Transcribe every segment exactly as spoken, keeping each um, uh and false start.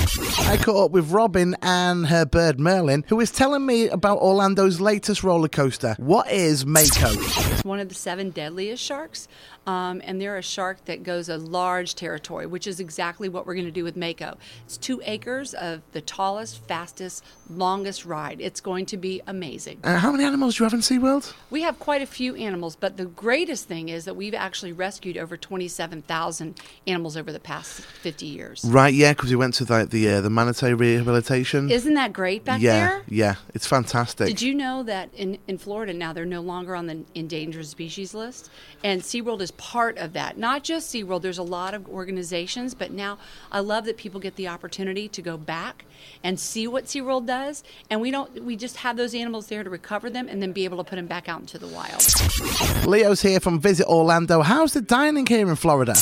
I caught up with Robin and her bird Merlin, who is telling me about Orlando's latest roller coaster. What is Mako? It's one of the seven deadliest sharks, um, and they're a shark that goes a large territory, which is exactly what we're going to do with Mako. It's two acres of the tallest, fastest, longest ride. It's going to be amazing. Uh, how many animals do you have in SeaWorld? We have quite a few animals, but the greatest thing is that we've actually rescued over twenty-seven thousand animals over the past fifty years. Right, yeah, because we went to like the uh, the manatee rehabilitation. Isn't that great back yeah, there? Yeah, it's fantastic. Did you know that in, in Florida now they're no longer on the endangered species list? And SeaWorld is part of that. Not just SeaWorld, there's a lot of organizations, but now I love that people get the opportunity to go back and see what SeaWorld does. And we don't we just have those animals there to recover them and then be able to put them back out into the wild. Leo's here from Visit Orlando. How's the dining here in Florida?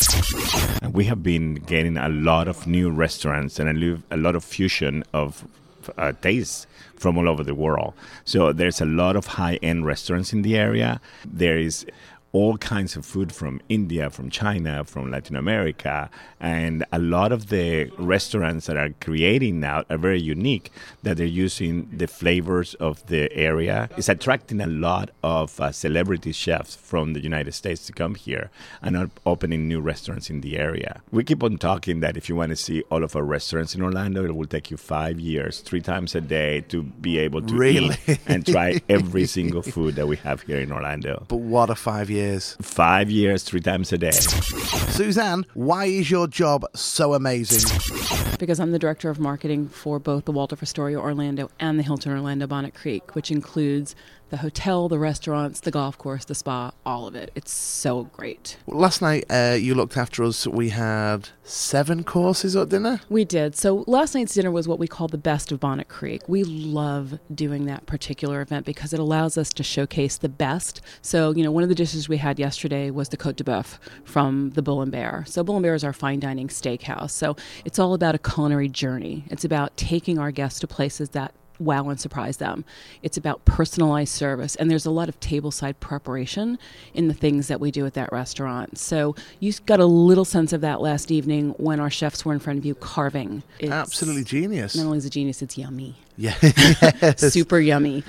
We have been getting a lot of new restaurants and a, a lot of fusion of uh, tastes from all over the world. So there's a lot of high-end restaurants in the area. There is all kinds of food from India, from China, from Latin America, and a lot of the restaurants that are creating now are very unique, that they're using the flavors of the area. It's attracting a lot of uh, celebrity chefs from the United States to come here and are opening new restaurants in the area. We keep on talking that if you want to see all of our restaurants in Orlando, it will take you five years, three times a day to be able to really? eat and try every single food that we have here in Orlando. But what a five years. Five years, three times a day. Suzanne, why is your job so amazing? Because I'm the director of marketing for both the Waldorf Astoria Orlando and the Hilton Orlando Bonnet Creek, which includes the hotel, the restaurants, the golf course, the spa, all of it. It's so great. Well, last night, uh, you looked after us. We had seven courses at dinner. We did. So last night's dinner was what we call the Best of Bonnet Creek. We love doing that particular event because it allows us to showcase the best. So, you know, one of the dishes we had yesterday was the Côte de Boeuf from the Bull and Bear. So Bull and Bear is our fine dining steakhouse. So it's all about a culinary journey. It's about taking our guests to places that wow and surprise them. It's about personalized service, and there's a lot of tableside preparation in the things that we do at that restaurant. So you got a little sense of that last evening when our chefs were in front of you carving. It's absolutely genius. Not only is it genius, it's yummy. Yeah. Super yummy.